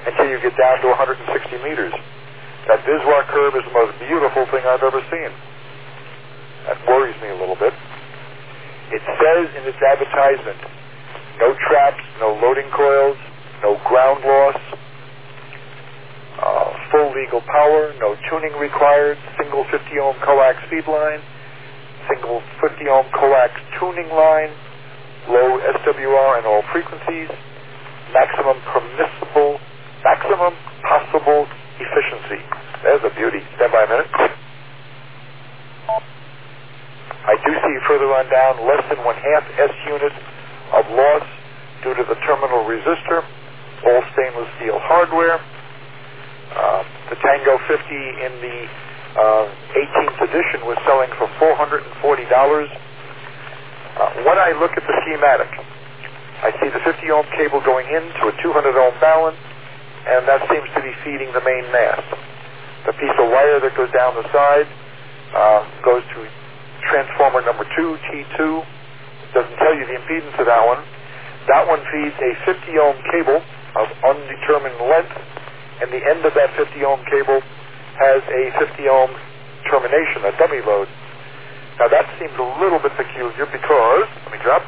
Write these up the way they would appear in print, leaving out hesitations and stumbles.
until you get down to 160 meters. That Viswar curve is the most beautiful thing I've ever seen. That worries me a little bit. It says in its advertisement, no traps, no loading coils, no ground loss, full legal power, no tuning required, single 50-ohm coax feed line, single 50-ohm coax tuning line, low SWR and all frequencies, maximum possible efficiency. There's a beauty. Stand by a minute. I do see further on down less than 1/2 S unit of loss due to the terminal resistor, all stainless steel hardware. The Tango 50 in the 18th edition was selling for $440. When I look at the schematic, I see the 50-ohm cable going into a 200-ohm balance, and that seems to be feeding the main mast. The piece of wire that goes down the side goes to transformer number 2, T2. It doesn't tell you the impedance of that one. That one feeds a 50-ohm cable of undetermined length, and the end of that 50-ohm cable has a 50-ohm termination, a dummy load. Now that seems a little bit peculiar because, let me drop.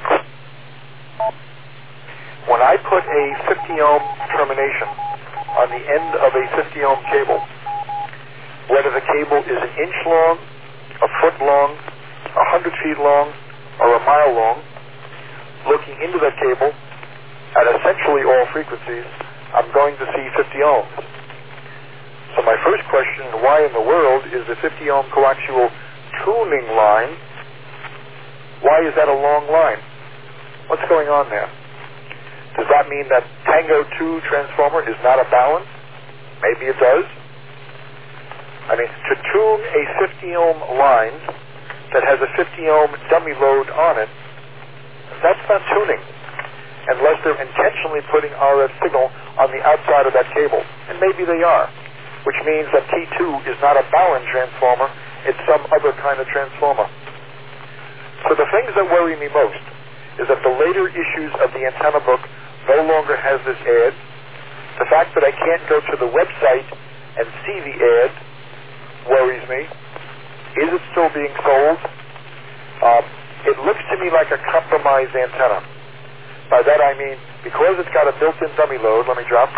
When I put a 50-ohm termination on the end of a 50-ohm cable, whether the cable is an inch long, a foot long, 100 feet long, or a mile long, looking into that cable at essentially all frequencies, I'm going to see 50 ohms. So my first question, why in the world is the 50 ohm coaxial tuning line, why is that a long line? What's going on there? Does that mean that Tango 2 transformer is not a balance? Maybe it does. I mean, to tune a 50 ohm line that has a 50 ohm dummy load on it, that's not tuning, unless they're intentionally putting RF signal on the outside of that cable. And maybe they are, which means that T2 is not a balance transformer, it's some other kind of transformer. So the things that worry me most is that the later issues of the antenna book no longer has this ad. The fact that I can't go to the website and see the ad worries me. Is it still being sold? It looks to me like a compromised antenna. By that I mean, because it's got a built-in dummy load, let me drop.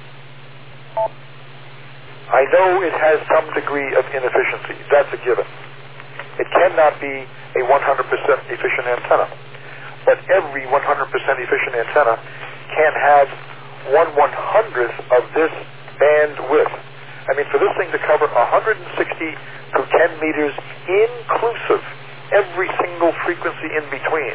I know it has some degree of inefficiency. That's a given. It cannot be a 100% efficient antenna. But every 100% efficient antenna can have 1/100th of this bandwidth. I mean, for this thing to cover 160 to 10 meters inclusive, every single frequency in between.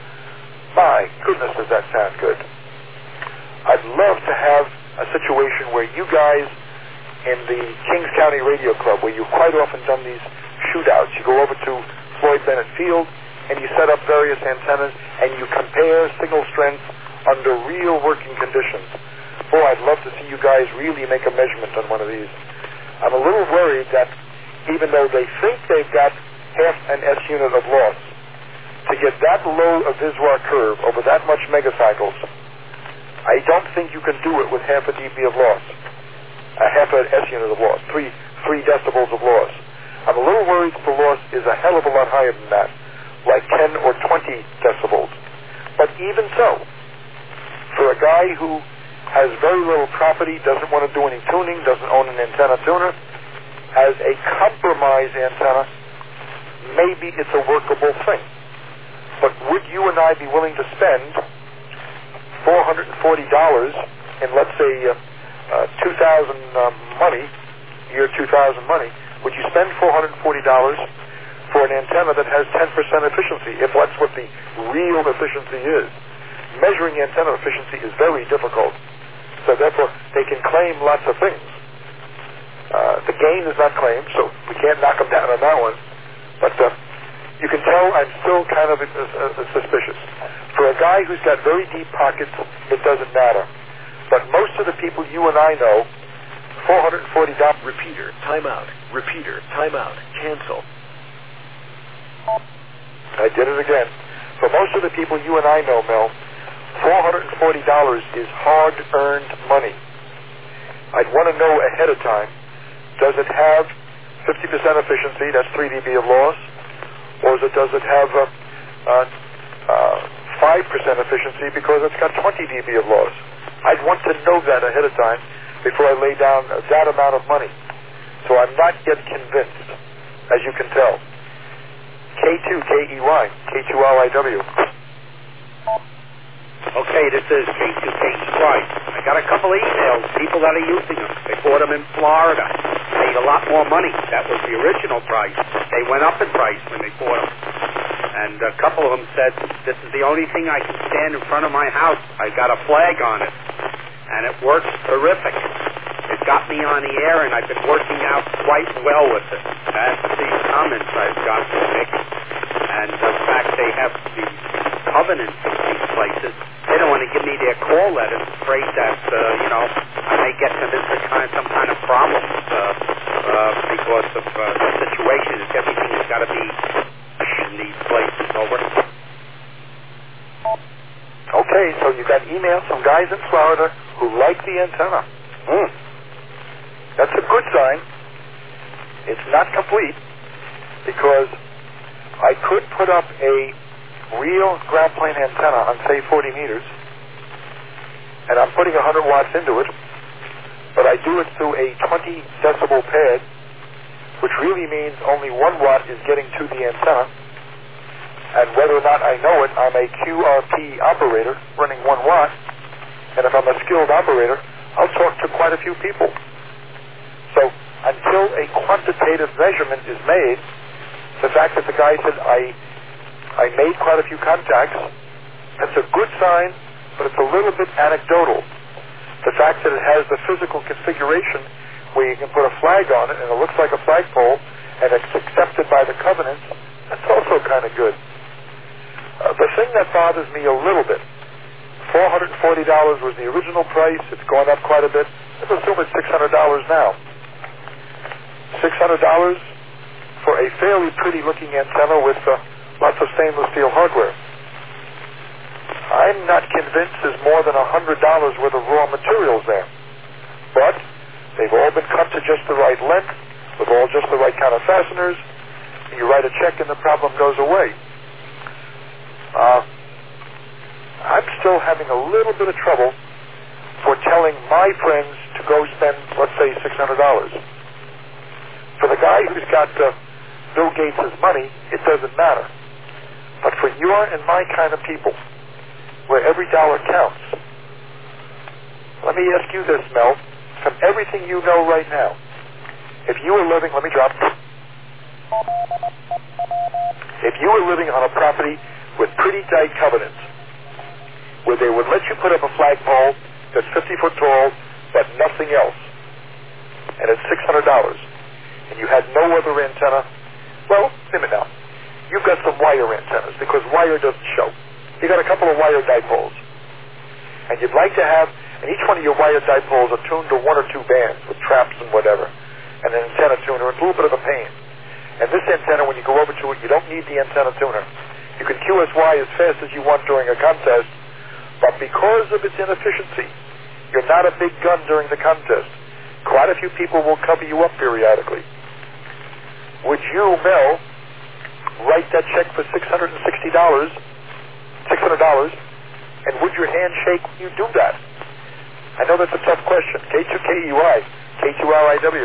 My goodness, does that sound good. I'd love to have a situation where you guys in the Kings County Radio Club, where you've quite often done these shootouts, you go over to Floyd Bennett Field and you set up various antennas and you compare signal strength under real working conditions. Boy, I'd love to see you guys really make a measurement on one of these. I'm a little worried that even though they think they've got half an S unit of loss, to get that low a Viswar curve over that much megacycles, I don't think you can do it with half a dB of loss, half an S unit of loss, 3 decibels of loss. I'm a little worried that the loss is a hell of a lot higher than that, like 10 or 20 decibels. But even so, for a guy who has very little property, doesn't want to do any tuning, doesn't own an antenna tuner, as a compromise antenna, maybe it's a workable thing. But would you and I be willing to spend $440 in, let's say, 2000 money, year 2000 money, would you spend $440 for an antenna that has 10% efficiency, if that's what the real efficiency is? Measuring antenna efficiency is very difficult. So therefore, they can claim lots of things. The gain is not claimed, so we can't knock them down on that one. But you can tell I'm still kind of suspicious. For a guy who's got very deep pockets, it doesn't matter. But most of the people you and I know, $440... Repeater, timeout. Repeater, timeout. Cancel. I did it again. For most of the people you and I know, Mel, $440 is hard-earned money. of time, does it have 50% efficiency, that's 3 dB of loss, or does it have 5% efficiency because it's got 20 dB of loss? I'd want to know that ahead of time before I lay down that amount of money. So I'm not yet convinced, as you can tell. K2KEY, K2LIW. Okay, this is K2KEY. I got a couple of emails, people that are using them. They bought them in Florida. Paid a lot more money. That was the original price. They went up in price when they bought them. And a couple of them said, this is the only thing I can stand in front of my house. I got a flag on it. And it works terrific. It got me on the air, and I've been working out quite well with it. That's the comments I've got from Nick. And the fact they have the covenants in these places, they don't want to give me their call letters, afraid that, I may get them into some kind of problems because of the situation. Everything has got to be in these places. Over. Okay, so you got emails from guys in Florida who like the antenna. That's a good sign. It's not complete because I could put up a real ground plane antenna on, say, 40 meters, and I'm putting 100 watts into it, but I do it through a 20 decibel pad, which really means only 1 watt is getting to the antenna, and whether or not I know it, I'm a QRP operator running 1 watt, and if I'm a skilled operator, I'll talk to quite a few people. So until a quantitative measurement is made, the fact that the guy said, I made quite a few contacts, that's a good sign, but it's a little bit anecdotal. The fact that it has the physical configuration where you can put a flag on it and it looks like a flagpole and it's accepted by the covenants, that's also kind of good. The thing that bothers me a little bit, $440 was the original price. It's gone up quite a bit. Let's assume it's $600 now. $600 for a fairly pretty-looking antenna with lots of stainless steel hardware. I'm not convinced there's more than $100 worth of raw materials there. But they've all been cut to just the right length, with all just the right kind of fasteners. You write a check and the problem goes away. I'm still having a little bit of trouble for telling my friends to go spend, let's say, $600. For the guy who's got Bill Gates' money, it doesn't matter. But for your and my kind of people, where every dollar counts, let me ask you this, Mel, from everything you know right now, if you were living, let me drop, if you were living on a property with pretty tight covenants, where they would let you put up a flagpole that's 50 foot tall, but nothing else, and it's $600, and you had no other antenna, well, wait a minute now. You've got some wire antennas, because wire doesn't show. You got a couple of wire dipoles. And you'd like to have, and each one of your wire dipoles are tuned to 1 or 2 bands with traps and whatever, and an antenna tuner. It's a little bit of a pain. And this antenna, when you go over to it, you don't need the antenna tuner. You can QSY as fast as you want during a contest, but because of its inefficiency, you're not a big gun during the contest. Quite a few people will cover you up periodically. Would you, Mel, write that check for $600, and would your hand shake when you do that? I know that's a tough question. K2KEY, K2LIW.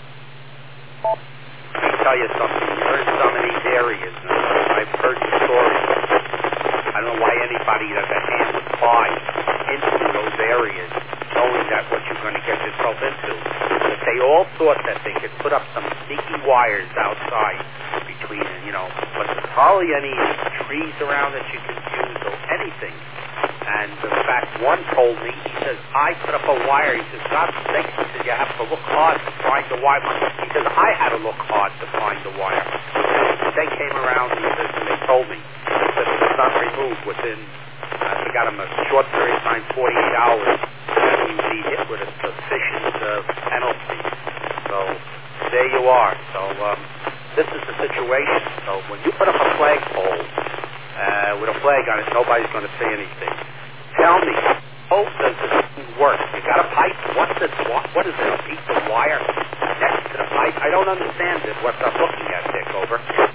Let me tell you something. You're in some of these areas. I've heard the stories. I don't know why anybody that has hand would fly into those areas knowing that what you're going to get yourself into. But they all thought that they could put up some sneaky wires outside between, but there's hardly any trees around that you can use or anything. And in fact, one told me, he says, I put up a wire. He says, God's sake, he says, you have to look hard to find the wire. He says, I had to look hard to find the wire. They came around, he says, and they told me that it was not removed within, they got him a short period of time, 48 hours, and he would be hit with a sufficient penalty. So there you are. So this is the situation. So when you put up a flagpole with a flag on it, nobody's going to say anything. Tell me, how does this thing work? You got a pipe. What is it? A piece of wire next to the pipe? I don't understand it. What I'm looking at, Dick. Over.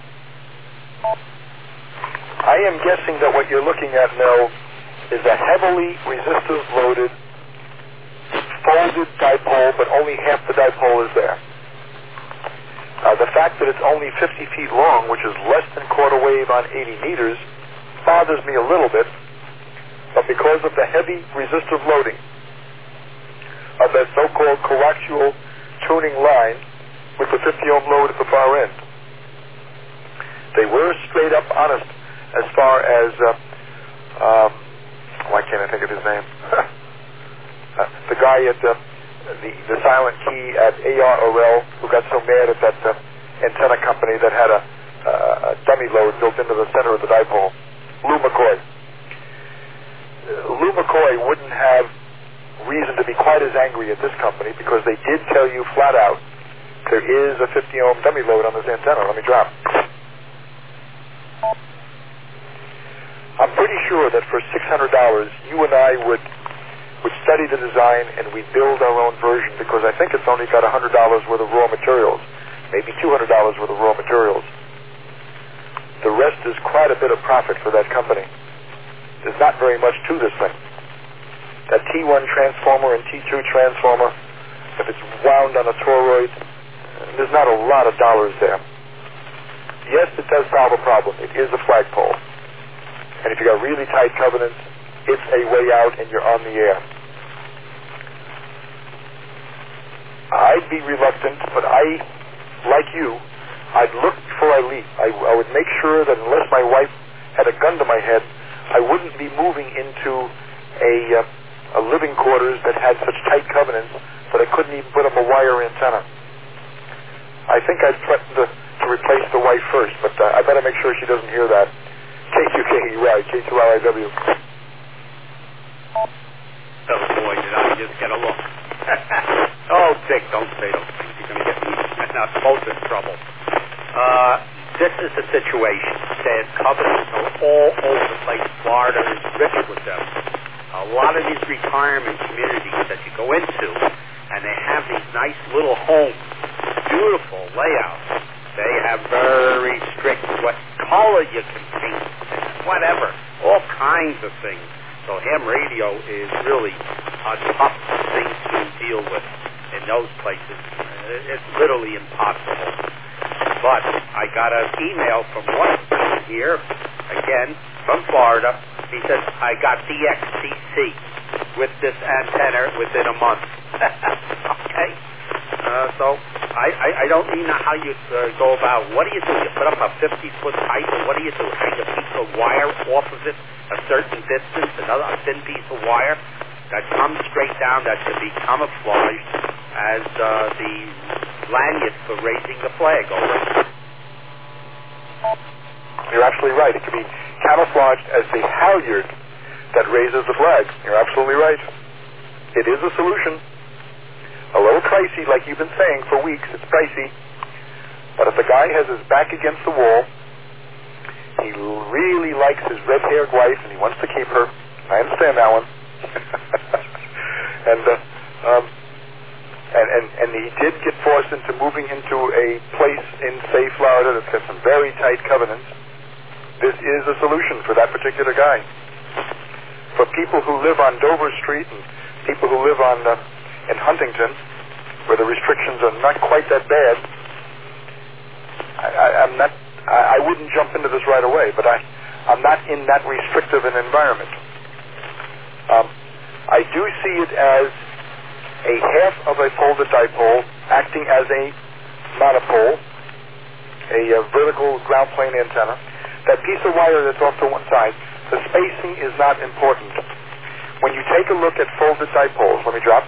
I am guessing that what you're looking at, Mel, is a heavily resistive-loaded, folded dipole, but only half the dipole is there. The fact that it's only 50 feet long, which is less than quarter wave on 80 meters, bothers me a little bit, but because of the heavy resistive loading of that so-called coaxial tuning line with the 50 ohm load at the far end, they were straight up honest as far as, why can't I think of his name? The guy at the silent key at ARRL who got so mad at that antenna company that had a dummy load built into the center of the dipole. Lou McCoy. Lou McCoy wouldn't have reason to be quite as angry at this company because they did tell you flat out there is a 50 ohm dummy load on this antenna. Let me drop. I'm pretty sure that for $600 you and I would study the design and we'd build our own version because I think it's only got $100 worth of raw materials, maybe $200 worth of raw materials. The rest is quite a bit of profit for that company. There's not very much to this thing. That T1 transformer and T2 transformer, if it's wound on a toroid, there's not a lot of dollars there. Yes, it does solve a problem. It is a flagpole. And if you got really tight covenants, it's a way out and you're on the air. I'd be reluctant, but like you, I'd look before I leap. I would make sure that unless my wife had a gun to my head, I wouldn't be moving into a living quarters that had such tight covenants that I couldn't even put up a wire antenna. I think I'd threaten to replace the wife first, but I better make sure she doesn't hear that. KQKEY, K2RIW. Oh boy, did I just get a look. Oh, Dick, don't say those things. You're going to get me not both in trouble. This is the situation. There's covenants are all over the place. Florida is rich with them. A lot of these retirement communities that you go into, and they have these nice little homes, beautiful layouts. They have very strict what color you can paint, whatever, all kinds of things. So ham radio is really a tough thing to deal with in those places. It's literally impossible. But I got an email from one here, again, from Florida. He says, I got DXCC with this antenna within a month. Okay. So I don't even know how you go about. What do you do? You put up a 50-foot pipe, or what do you do? Hang a piece of wire off of it a certain distance, a thin piece of wire that comes straight down that should be camouflaged as the lanyard for raising the flag over. You're absolutely right. It can be camouflaged as the halyard that raises the flag. You're absolutely right. It is a solution. A little pricey, like you've been saying for weeks. It's pricey. But if the guy has his back against the wall, he really likes his red-haired wife and he wants to keep her. I understand that one. and he did get forced into moving into a place in, say, Florida that's got some very tight covenants. This is a solution for that particular guy. For people who live on Dover Street and people who live on in Huntington, where the restrictions are not quite that bad, I wouldn't jump into this right away, but I'm not in that restrictive an environment. I do see it as a half of a folded dipole acting as a monopole, a vertical ground plane antenna. That piece of wire that's off to one side, the spacing is not important. When you take a look at folded dipoles, let me drop.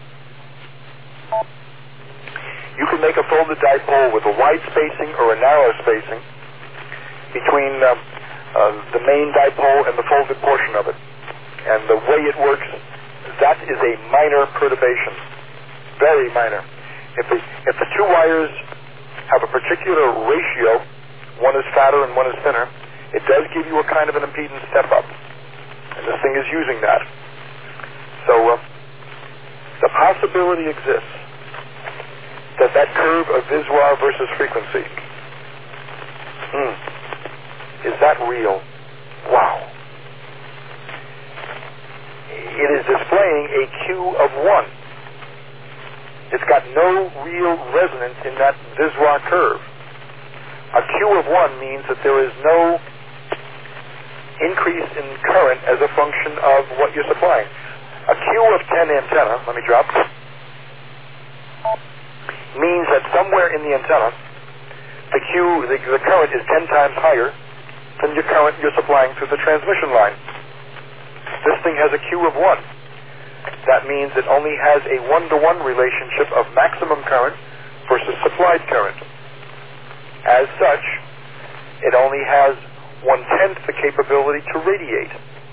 You can make a folded dipole with a wide spacing or a narrow spacing between the main dipole and the folded portion of it. And the way it works, that is a minor perturbation. Very minor. If the two wires have a particular ratio, one is fatter and one is thinner, it does give you a kind of an impedance step up. And this thing is using that. So the possibility exists that curve of Viswar versus frequency, is that real? Wow. It is displaying a Q of 1. It's got no real resonance in that Viswar curve. A Q of 1 means that there is no increase in current as a function of what you're supplying. A Q of 10 antenna, let me drop, means that somewhere in the antenna, the current is 10 times higher than your current you're supplying through the transmission line. This thing has a Q of 1. That means it only has a 1-to-1 relationship of maximum current versus supplied current. As such, it only has 1/10 the capability to radiate.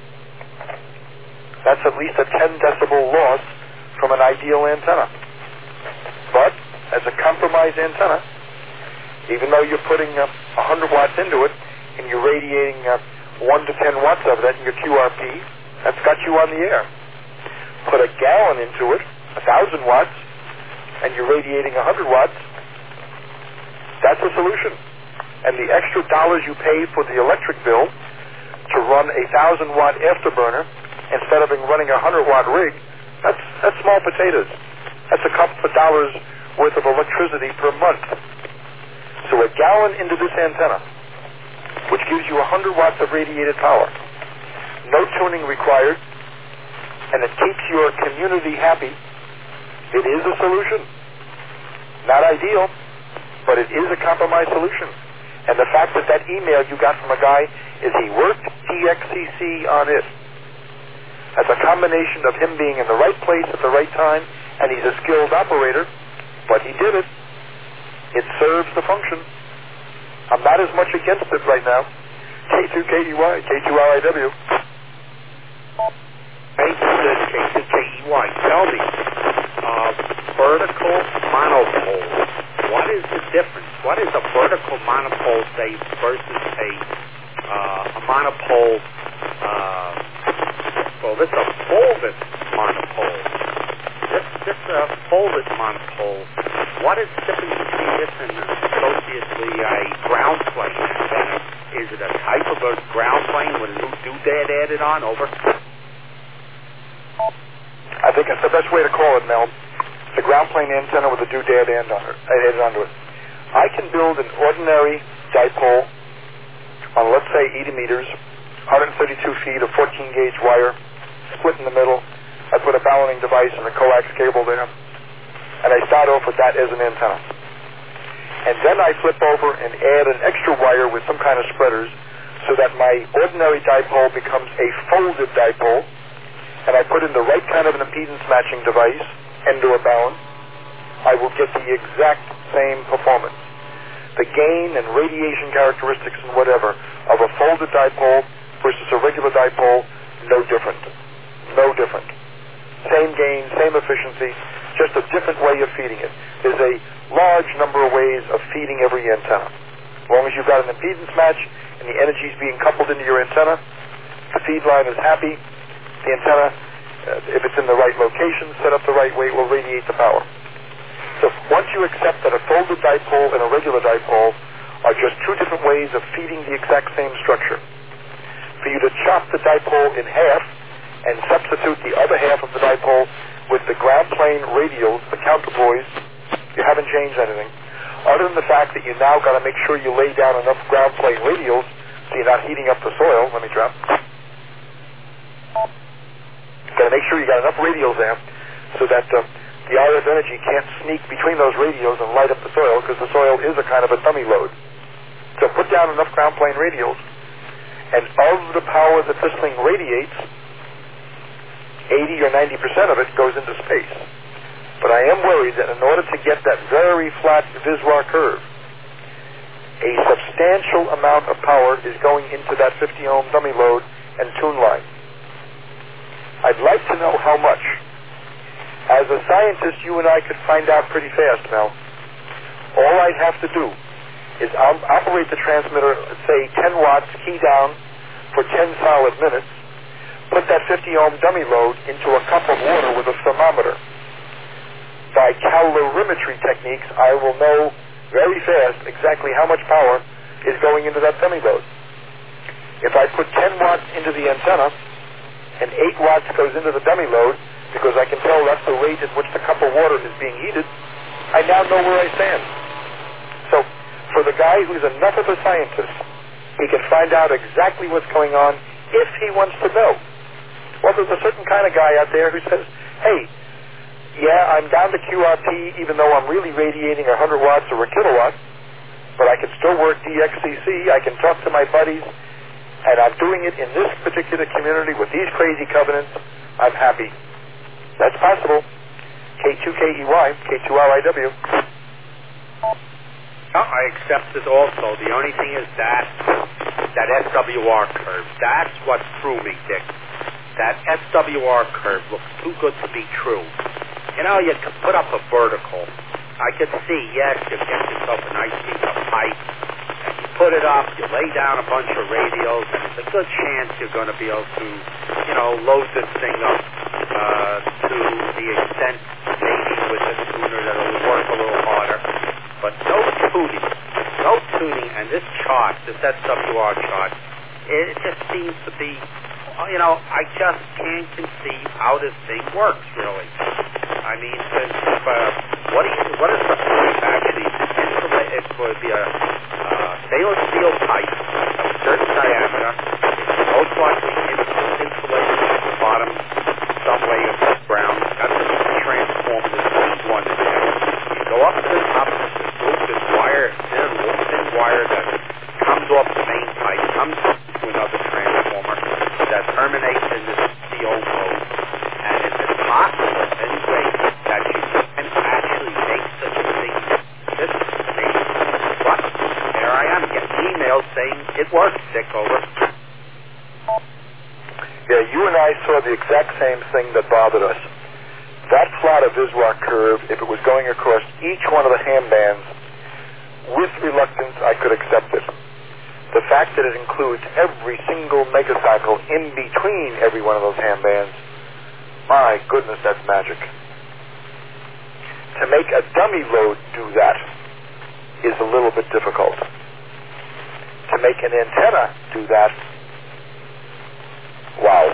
That's at least a 10 decibel loss from an ideal antenna. But, as a compromised antenna, even though you're putting 100 watts into it, and you're radiating 1 to 10 watts of that in your QRP, that's got you on the air. Put a gallon into it, 1,000 watts, and you're radiating 100 watts, that's a solution. And the extra dollars you pay for the electric bill to run a 1,000-watt afterburner instead of running a 100-watt rig, that's small potatoes. That's a couple of dollars worth of electricity per month. So a gallon into this antenna, which gives you 100 watts of radiated power, no tuning required, and it keeps your community happy, it is a solution. Not ideal, but it is a compromise solution. And the fact that email you got from a guy is he worked TXCC on it. That's a combination of him being in the right place at the right time, and he's a skilled operator, but he did it. It serves the function. I'm not as much against it right now. K2KEY, K2RIW. K2KEY, tell me, vertical monopole, what is the difference? What is a vertical monopole, say, versus a monopole, well, this is a folded monopole. This folded monopole, what is the difference between this and associatedly a ground plane antenna? Is it a type of a ground plane with a new doodad added on? Over? I think that's the best way to call it, Mel. It's a ground plane antenna with a doodad added onto it. I can build an ordinary dipole on, let's say, 80 meters, 132 feet of 14-gauge wire, split in the middle. I put a balloting device and a coax cable there, and I start off with that as an antenna. And then I flip over and add an extra wire with some kind of spreaders so that my ordinary dipole becomes a folded dipole, and I put in the right kind of an impedance matching device, end-to a balun. I will get the exact same performance. The gain and radiation characteristics and whatever of a folded dipole versus a regular dipole, no different. No different. Same gain, same efficiency, just a different way of feeding it. There's a large number of ways of feeding every antenna. As long as you've got an impedance match and the energy is being coupled into your antenna, the feed line is happy, the antenna, if it's in the right location, set up the right way, will radiate the power. So once you accept that a folded dipole and a regular dipole are just two different ways of feeding the exact same structure, for you to chop the dipole in half and substitute the other half of the dipole with the ground plane radials, the counterpoise, you haven't changed anything. Other than the fact that you now got to make sure you lay down enough ground plane radials so you're not heating up the soil. Let me drop. Got to make sure you got enough radials there so that the RF energy can't sneak between those radials and light up the soil, because the soil is a kind of a dummy load. So put down enough ground plane radials, and of the power that this thing radiates, 80 or 90% of it goes into space. But I am worried that in order to get that very flat Viswar curve, a substantial amount of power is going into that 50-ohm dummy load and tune line. I'd like to know how much. As a scientist, you and I could find out pretty fast, Mel. All I'd have to do is operate the transmitter, say 10 watts, key down, for 10 solid minutes, put that 50 ohm dummy load into a cup of water with a thermometer. By calorimetry techniques, I will know very fast exactly how much power is going into that dummy load. If I put 10 watts into the antenna and 8 watts goes into the dummy load, because I can tell that's the rate at which the cup of water is being heated, I now know where I stand. So for the guy who's enough of a scientist, he can find out exactly what's going on if he wants to know. Well, there's a certain kind of guy out there who says, hey, yeah, I'm down to QRT even though I'm really radiating 100 watts or a kilowatt, but I can still work DXCC, I can talk to my buddies, and I'm doing it in this particular community with these crazy covenants. I'm happy. That's possible. K2KEY, K2RIW. I accept it also. The only thing is that SWR curve. That's what threw me, Dick. That SWR curve looks too good to be true. You know, you can put up a vertical. I could see, yes, you get yourself a nice piece of pipe, and you put it up, you lay down a bunch of radios, and it's a good chance you're going to be able to, load this thing up to the extent maybe with a tuner that will work a little harder. But no tuning, and this chart, this SWR chart, it just seems to be, I just can't conceive how this thing works, really. I mean, what is the point, actually? It would be a stainless steel pipe of a certain diameter. It's most likely insulated at the bottom, some way above ground. That's a transformer. There's one in there. You go up to the top of this wire, thin wire that comes off the main pipe, comes to another transformer that terminates in this CO mode. And if it's possible, anyway, that you can actually make such a thing, this is amazing. But there I am, getting emails saying it works, Dick, over. Yeah, you and I saw the exact same thing that bothered us. That plot of Viswar curve, if it was going across each one of the ham bands, with reluctance, I could accept it. The fact that it includes every single megacycle in between every one of those ham bands, my goodness, that's magic. To make a dummy load do that is a little bit difficult. To make an antenna do that, wow.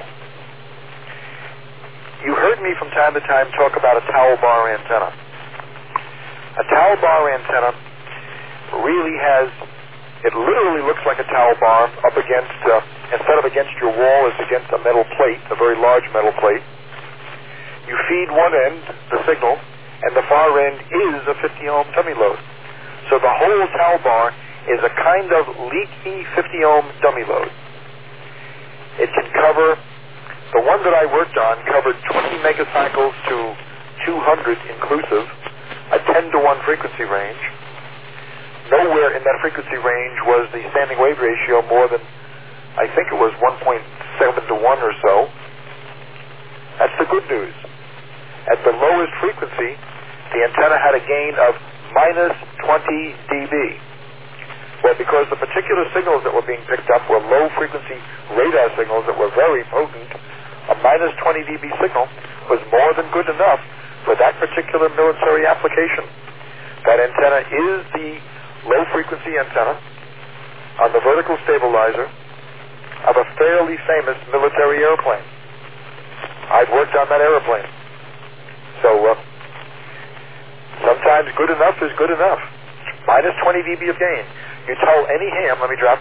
You heard me from time to time talk about a towel bar antenna. A towel bar antenna really has, it literally looks like a towel bar up against, instead of against your wall, it's against a metal plate, a very large metal plate. You feed one end, the signal, and the far end is a 50 ohm dummy load. So the whole towel bar is a kind of leaky 50 ohm dummy load. It can cover, the one that I worked on covered 20 megacycles to 200 inclusive, a 10 to 1 frequency range. Nowhere in that frequency range was the standing wave ratio more than, I think it was 1.7 to 1 or so. That's the good news. At the lowest frequency, the antenna had a gain of minus 20 dB. Well, because the particular signals that were being picked up were low-frequency radar signals that were very potent, a minus 20 dB signal was more than good enough for that particular military application. That antenna is the low-frequency antenna on the vertical stabilizer of a fairly famous military airplane. I've worked on that airplane. So sometimes good enough is good enough. Minus 20 dB of gain. You tell any ham, let me drop,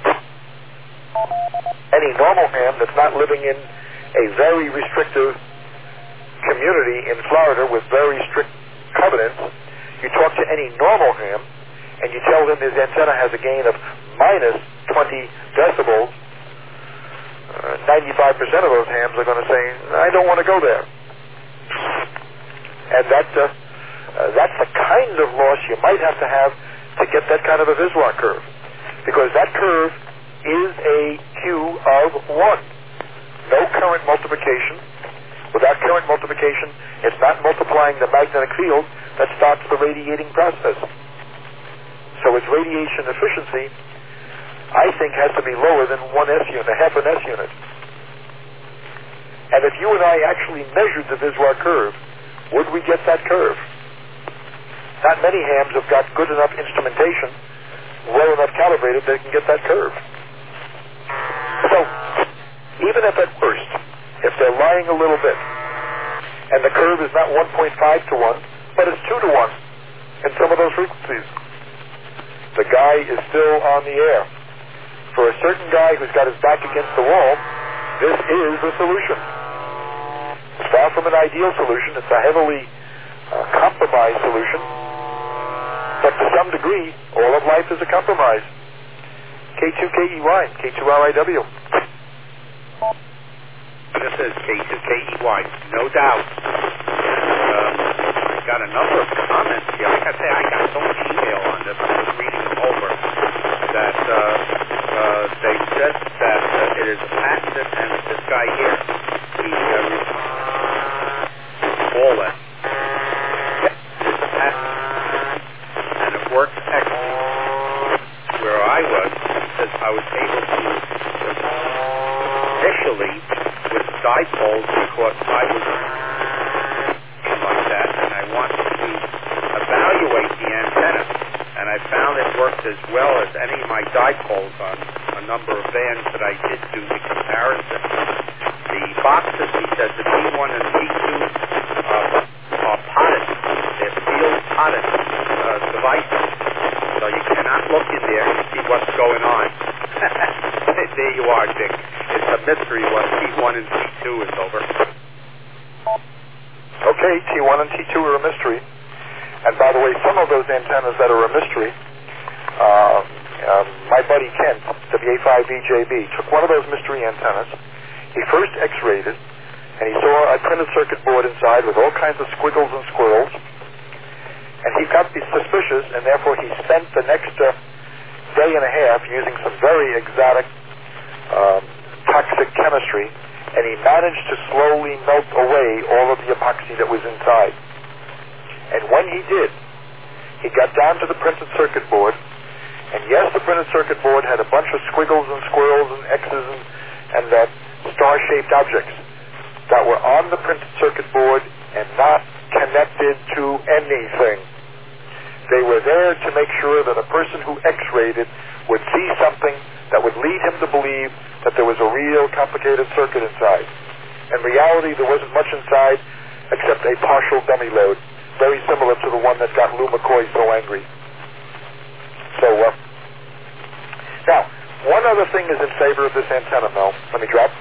any normal ham that's not living in a very restrictive community in Florida with very strict covenants, you talk to any normal ham and you tell him his antenna has a gain of minus 20 decibels, 95% of those hams are going to say, I don't want to go there. And that's the kind of loss you might have to get that kind of a Viswar curve. Because that curve is a Q of 1. No current multiplication. Without current multiplication, it's not multiplying the magnetic field that starts the radiating process. So its radiation efficiency, I think, has to be lower than 1 S unit, half an S unit. And if you and I actually measured the Vizsla curve, would we get that curve? Not many hams have got good enough instrumentation, well enough calibrated, they can get that curve. So, even if at worst, if they're lying a little bit, and the curve is not 1.5 to 1, but it's 2 to 1 in some of those frequencies, the guy is still on the air. For a certain guy who's got his back against the wall, this is the solution. It's far from an ideal solution. It's a heavily compromised solution. But to some degree, all of life is a compromise. K2KEY, K2RIW. This is K2KEY, no doubt. I got a number of comments here. Like I say, I got so much email on this. I'm just reading them over. That they said that it is patented, and this guy here, he all that. It is patented, and it works excellent. Where I was, because I was able to initially with dipoles, because I was like that, and I wanted to evaluate the antenna, and I found it worked as well as any of my dipoles on a number of bands that I did do the comparison. The boxes, he says, the T1 and T2 are potted. They're field potted devices. So you cannot look in there and see what's going on. There you are, Dick. It's a mystery what T1 and T2 is over. Okay, T1 and T2 are a mystery. And by the way, some of those antennas that are a mystery, my buddy Kent, WA5VJB, took one of those mystery antennas. He first X-rayed it, and he saw a printed circuit board inside with all kinds of squiggles and squirrels. And he got suspicious, and therefore he spent the next day and a half using some very exotic toxic chemistry, and he managed to slowly melt away all of the epoxy that was inside. And when he did, he got down to the printed circuit board, and yes, the printed circuit board had a bunch of squiggles and squirrels and X's and star-shaped objects that were on the printed circuit board and not connected to anything. They were there to make sure that a person who X-rayed it would see something that would lead him to believe that there was a real complicated circuit inside. In reality, there wasn't much inside except a partial dummy load, very similar to the one that got Lou McCoy so angry. So, now, one other thing is in favor of this antenna, Mel. Let me drop.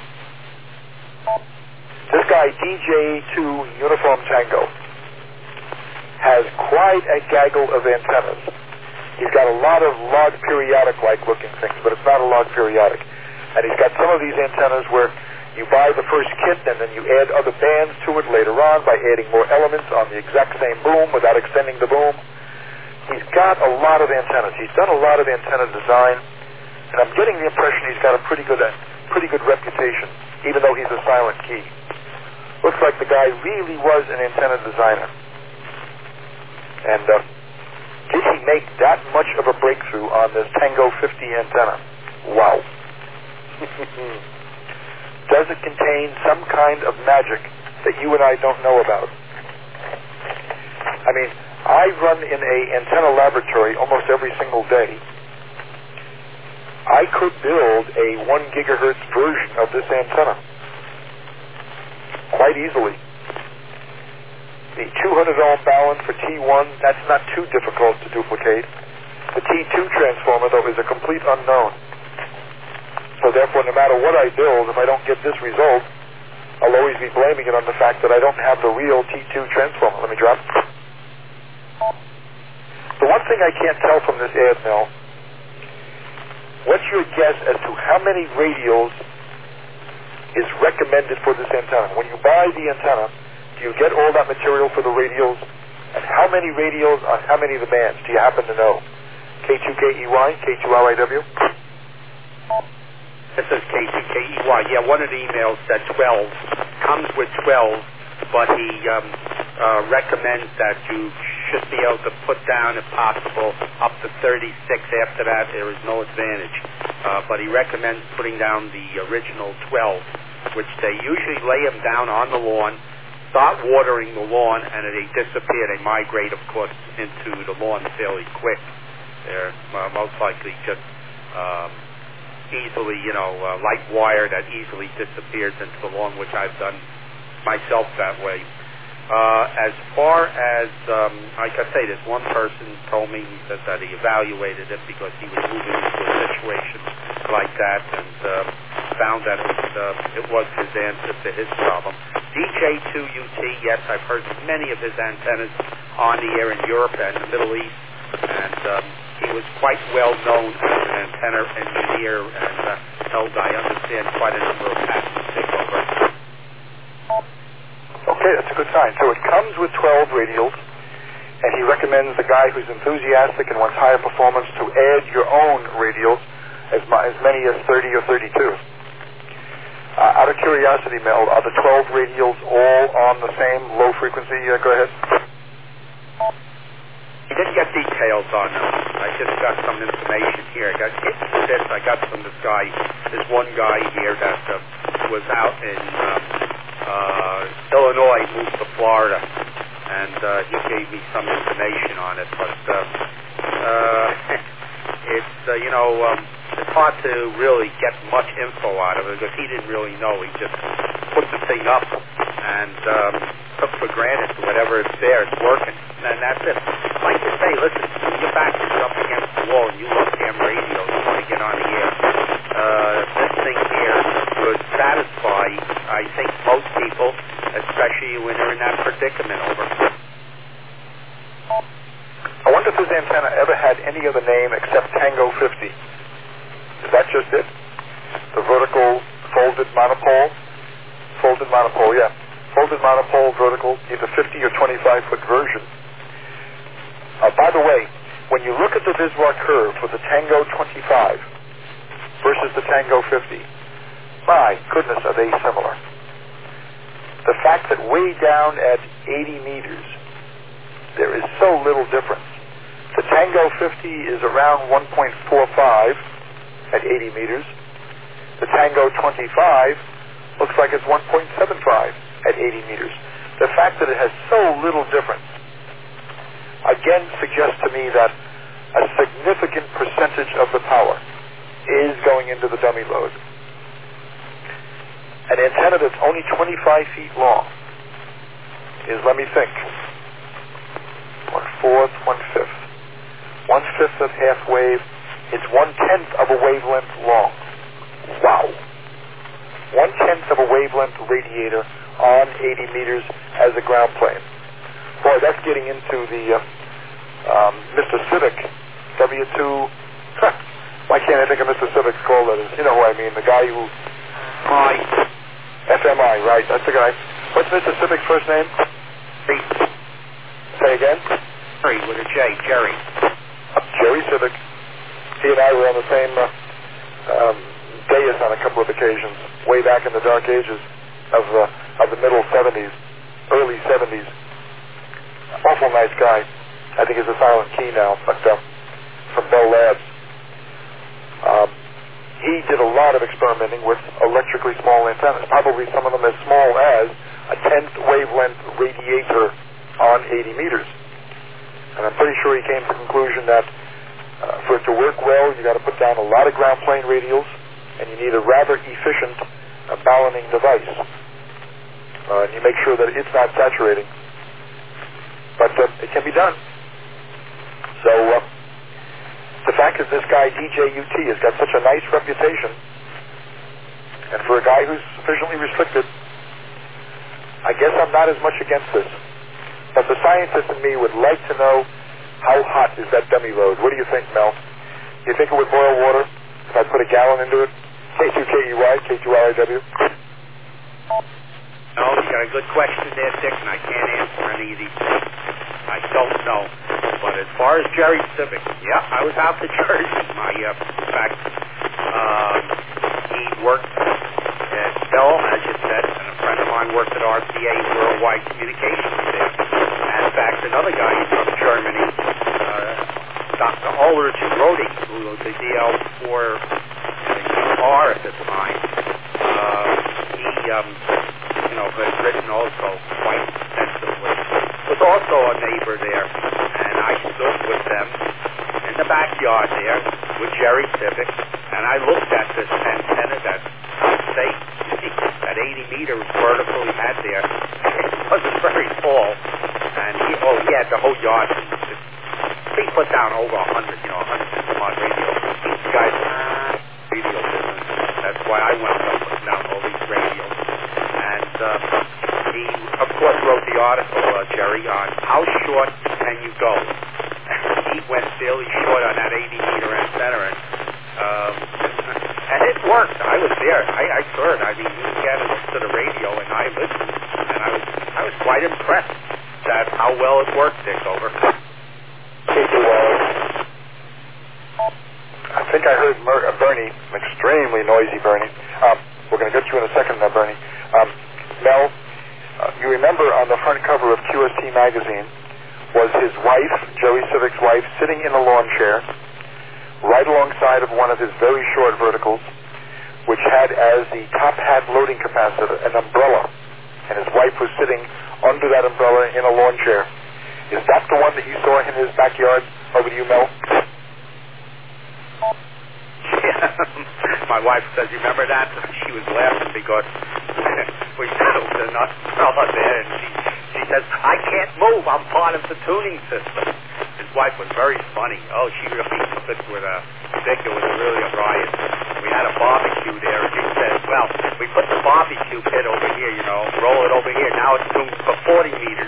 This guy, DJ2 Uniform Tango, has quite a gaggle of antennas. He's got a lot of log periodic-like looking things, but it's not a log periodic. And he's got some of these antennas where you buy the first kit and then you add other bands to it later on by adding more elements on the exact same boom without extending the boom. He's got a lot of antennas. He's done a lot of antenna design, and I'm getting the impression he's got a pretty good reputation, even though he's a silent key. Looks like the guy really was an antenna designer. And did he make that much of a breakthrough on this Tango 50 antenna? Wow. Does it contain some kind of magic that you and I don't know about? I mean, I run in an antenna laboratory almost every single day. I could build a 1 gigahertz version of this antenna quite easily. The 200 ohm balun for T1, that's not too difficult to duplicate. The T2 transformer, though, is a complete unknown. So therefore, no matter what I build, if I don't get this result, I'll always be blaming it on the fact that I don't have the real T2 transformer. Let me drop. The one thing I can't tell from this ad, Mel, what's your guess as to how many radials is recommended for this antenna? When you buy the antenna, do you get all that material for the radials? And how many radials on how many of the bands? Do you happen to know? K2KEY, K2RIW? This is K2KEY. Yeah, one of the emails said 12. Comes with 12, but he recommends that you should be able to put down, if possible, up to 36. After that, there is no advantage. But he recommends putting down the original 12 which they usually lay them down on the lawn, start watering the lawn, and they disappear. They migrate, of course, into the lawn fairly quick. They're most likely just easily, light wire that easily disappears into the lawn, which I've done myself that way. As far as, like I say, this one person told me that he evaluated it because he was moving into a situation like that and found that it was his answer to his problem. DJ2UT, yes, I've heard many of his antennas on the air in Europe and the Middle East, and he was quite well known as an antenna engineer and held, I understand, quite a number of patents takeover. Okay, that's a good sign. So it comes with 12 radials, and he recommends the guy who's enthusiastic and wants higher performance to add your own radials, as many as 30 or 32. Out of curiosity, Mel, are the 12 radials all on the same low frequency? Go ahead. He didn't get details on them. I just got some information here. I got from this guy, this one guy here that was out in Illinois, moved to Florida, and he gave me some information on it. But it's hard to really get much info out of it because he didn't really know. He just put the thing up and took for granted whatever is there, it's working, and that's it. Like you say, listen, when your back is up against the wall and you love ham radio, you want to get on the air. This thing here would satisfy, I think, most people, especially when they're in that predicament. Over. I wonder if this antenna ever had any other name except Tango 50. Is that just it? The vertical folded monopole? Folded monopole, yeah. Folded monopole, vertical, either 50 or 25-foot version. By the way, when you look at the Viswar curve for the Tango 25 versus the Tango 50, my goodness, are they similar. The fact that way down at 80 meters, there is so little difference. The Tango 50 is around 1.45 at 80 meters. The Tango 25 looks like it's 1.75 at 80 meters. The fact that it has so little difference again suggests to me that a significant percentage of the power is going into the dummy load. An antenna that's only 25 feet long is, let me think, 1/4, 1/5. 1/5 of half wave. It's 1/10 of a wavelength long. Wow. 1/10 of a wavelength radiator on 80 meters as a ground plane. Boy, that's getting into the Mr. Civic W2. Why can't I think of Mr. Civic's call letters? You know who I mean, the guy who... FMI, right, that's the guy. What's Mr. Civic's first name? Say again? Jerry, with a J, Jerry. Jerry Civic. He and I were on the same dais on a couple of occasions, way back in the dark ages of the middle 70s, early 70s. Awful nice guy. I think he's a silent key now, but from Bell Labs. He did a lot of experimenting with electrically small antennas, probably some of them as small as a 10th wavelength radiator on 80 meters. And I'm pretty sure he came to the conclusion that for it to work well, you got to put down a lot of ground plane radials, and you need a rather efficient balloning device. And you make sure that it's not saturating. But it can be done. So the fact that this guy, DJ-UT, has got such a nice reputation, and for a guy who's sufficiently restricted, I guess I'm not as much against this. But the scientist in me would like to know how hot is that dummy load. What do you think, Mel? Do you think it would boil water if I put a gallon into it? K2KEY, K2RIW? No, you got a good question there, Dick, and I can't answer any of these things. I don't know. But as far as Jerry Civic, yeah, I was out to Jersey. In fact, he worked at Bell, as you said, and a friend of mine worked at RCA Worldwide Communications there. And in fact, another guy from Germany, Dr. Ulrich Rode, who was the DL4R at the time, he who had written also quite extensively, was also a neighbor there, and I stood with them in the backyard there with Jerry Civic, and I looked at this antenna that 80 meters vertical he had there. It wasn't very tall, and he had the whole yard. He put down over 100 some odd radios. These guys radio business. That's why I went up putting down all these radios. And he, of course, wrote the article, Jerry, on how short can you go. He went fairly short on that 80-meter antenna, and it worked. I was there. I saw it. I mean, he had it to the radio, and I listened, and I was quite impressed at how well it worked, Dick. Over. I think I heard Bernie, extremely noisy Bernie. We're going to get you in a second, Bernie. Mel, you remember on the front cover of QST magazine was his wife, Joey Civic's wife, sitting in a lawn chair right alongside of one of his very short verticals, which had as the top hat loading capacitor an umbrella, and his wife was sitting under that umbrella in a lawn chair. Is that the one that you saw in his backyard? Over to you, Mel. Yeah. My wife says, you remember that? She was laughing because we said it was a umbrella there, and she says, I can't move. I'm part of the tuning system. His wife was very funny. Oh, she really took it with a stick. It was really a riot. We had a barbecue there, and she said, well, we put the barbecue pit over here, roll it over here. Now it's tuned for 40 meters.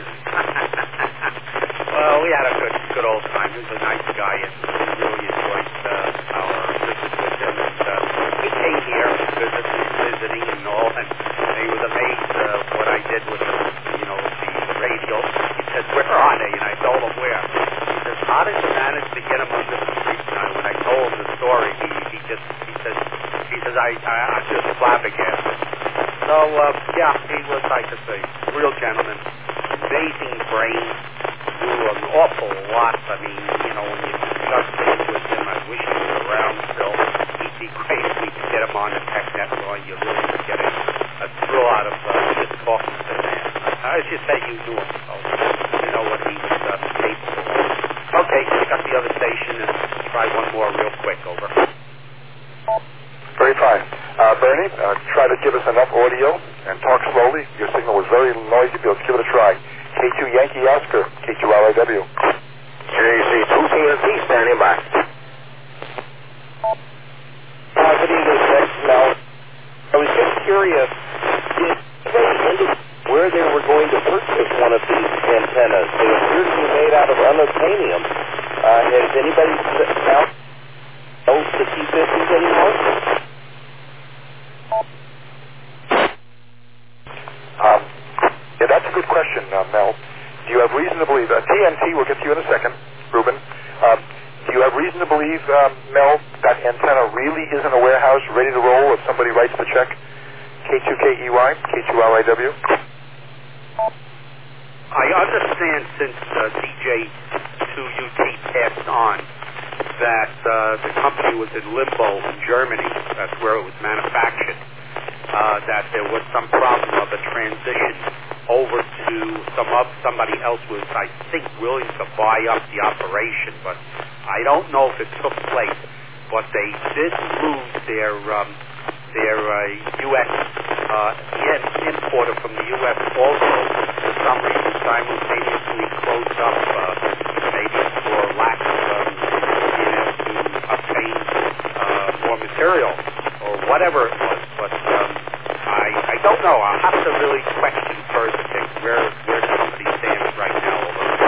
Well, we had a good old time. He was a nice guy, and we really enjoyed our visit with him. And he came here, visiting and all, and he was amazed what I did with the radio. He said, where are they? And I told him where. He says, how did you manage to get them under the street? And when I told him the story, he says, I'm just flabbergasted. So, he was, like I say, a real gentleman, amazing brain, knew an awful lot. I mean, when you discuss things with him, I wish he was around still. He'd be great if we could get him on the TechNet line. You really would get a thrill out of just talking to the man. As you say, you knew him, so you know what he was capable of. Okay, pick up the other station and try one more real quick. Over. Very fine. Bernie, try to give us enough audio and talk slowly. Your signal was very noisy, but let's give it a try. K2 Yankee Oscar, K2 LIW. JC 2 TNT standing by. Good evening, Mel. I was just curious, did they indicate where they were going to purchase one of these antennas? They appear to be made out of unobtainium. Has anybody found the T50s anymore? Yeah, that's a good question, Mel. Do you have reason to believe TNT, we'll get to you in a second, Ruben. Do you have reason to believe, Mel, that antenna really is in a warehouse ready to roll if somebody writes the check? K2KEY, K2LIW. I understand since DJ2UT passed on that the company was in limbo in Germany. That's where it was manufactured. That there was some problem of a transition over to somebody else was, I think, willing to buy up the operation, but I don't know if it took place. But they did lose their U.S. Importer from the U.S. also, for some reason, simultaneously closed up, maybe for lack of being able to obtain more material or whatever it was. But I don't know. I'll have to really question further where the company stands right now.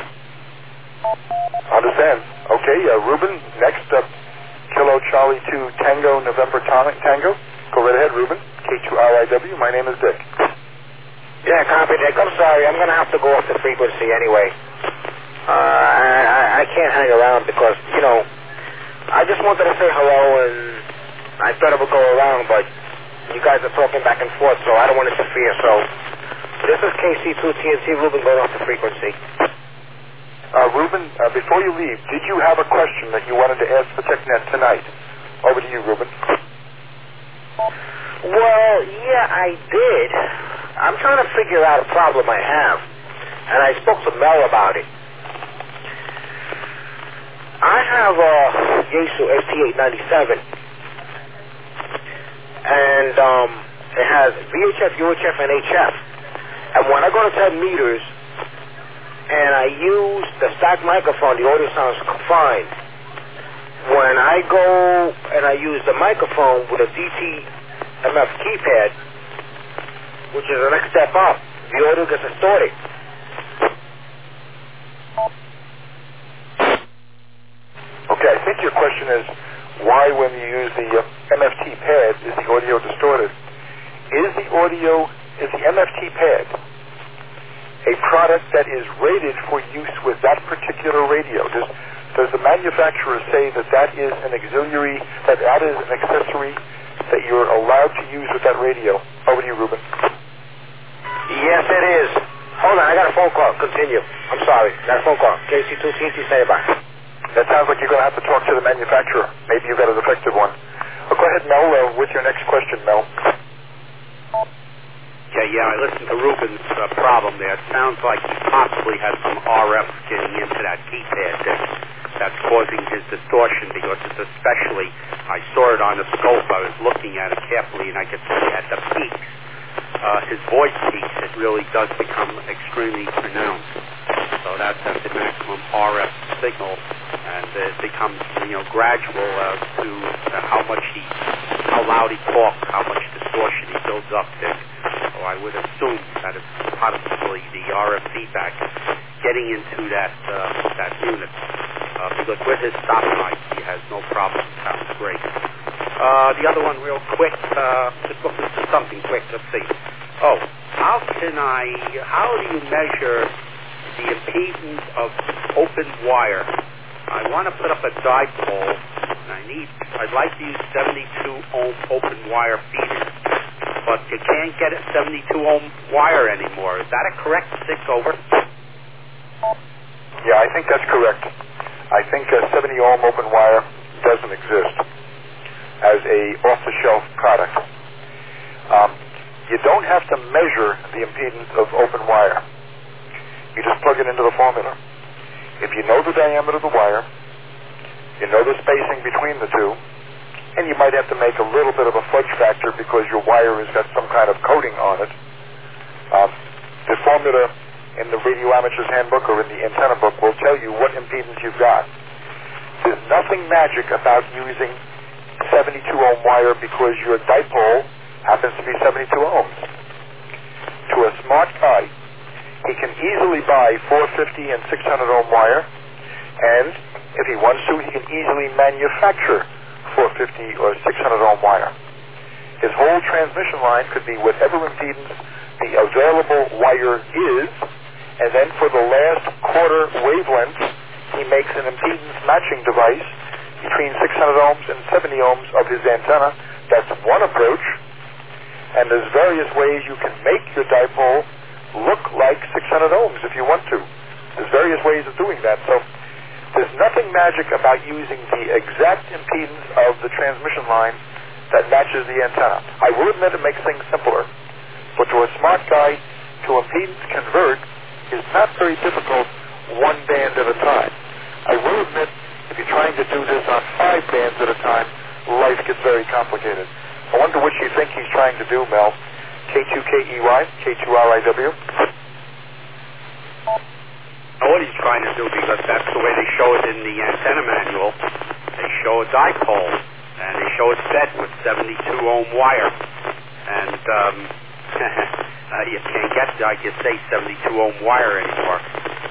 Understand. Okay, Ruben, next up, Kilo Charlie 2 Tango November Tango. Go right ahead, Ruben. K2RIW. My name is Dick. Yeah, copy, Dick. I'm sorry. I'm going to have to go off the frequency anyway. I can't hang around because, I just wanted to say hello, and I thought it would go around, but you guys are talking back and forth, so I don't want to interfere. So this is KC2TNT, Ruben, going off the frequency. Ruben, before you leave, did you have a question that you wanted to ask the TechNet tonight? Over to you, Ruben. Well, yeah, I did. I'm trying to figure out a problem I have, and I spoke to Mel about it. I have a Yaesu ST897, and it has VHF, UHF, and HF. And when I go to 10 meters and I use the stock microphone, the audio sounds fine. When I go and I use the microphone with a DT-MF keypad, which is the next step up, the audio gets distorted. Okay, I think your question is why when you use the MFT pad is the audio distorted? Is the MFT pad a product that is rated for use with that particular radio? Does the manufacturer say that is an auxiliary, that is an accessory that you're allowed to use with that radio? Over to you, Ruben. Yes, it is. Hold on, I got a phone call. Continue. I'm sorry. Got a phone call. KC2TT, say bye. That sounds like you're going to have to talk to the manufacturer. Maybe you got a defective one. Go ahead, Mel, with your next question, Mel. Yeah, I listened to Ruben's problem there. It sounds like he possibly has some RF getting into that keypad that's causing his distortion, because it's especially, I saw it on the scope, I was looking at it carefully, and I could see at the peaks, his voice peaks, it really does become extremely pronounced. So that's at the maximum RF signal, and it becomes, gradual to how loud he talks, how much distortion he builds up there. So I would assume that it's possibly the RF feedback getting into that unit. Because with his stop mic, he has no problem. Sounds great. The other one, real quick, just looking for something quick. Let's see. Oh, how do you measure the impedance of open wire? I want to put up a dipole, and I'd like to use 72 ohm open wire feeders, but you can't get a 72 ohm wire anymore. Is that a correct stick over? Yeah, I think that's correct. I think 70 ohm open wire doesn't exist as a off-the-shelf product. You don't have to measure the impedance of open wire. You just plug it into the formula. If you know the diameter of the wire, you know the spacing between the two, and you might have to make a little bit of a fudge factor because your wire has got some kind of coating on it. The formula in the Radio Amateur's Handbook or in the antenna book will tell you what impedance you've got. There's nothing magic about using 72 ohm wire because your dipole happens to be 72 ohms. To a smart guy, he can easily buy 450 and 600 ohm wire, and if he wants to, he can easily manufacture 450 or 600 ohm wire. His whole transmission line could be whatever impedance the available wire is, and then for the last quarter wavelength, he makes an impedance matching device between 600 ohms and 70 ohms of his antenna. That's one approach, and there's various ways you can make your dipole look like 600 ohms if you want to. There's various ways of doing that. So there's nothing magic about using the exact impedance of the transmission line that matches the antenna. I will admit it makes things simpler, but to a smart guy, to impedance convert is not very difficult one band at a time. I will admit if you're trying to do this on 5 bands at a time, life gets very complicated. I wonder which you think he's trying to do, Mel. K2KEY, K2RIW? What he's trying to do, because that's the way they show it in the antenna manual. They show a dipole, and they show it fed with 72 ohm wire. And you can't get, like you say, 72 ohm wire anymore.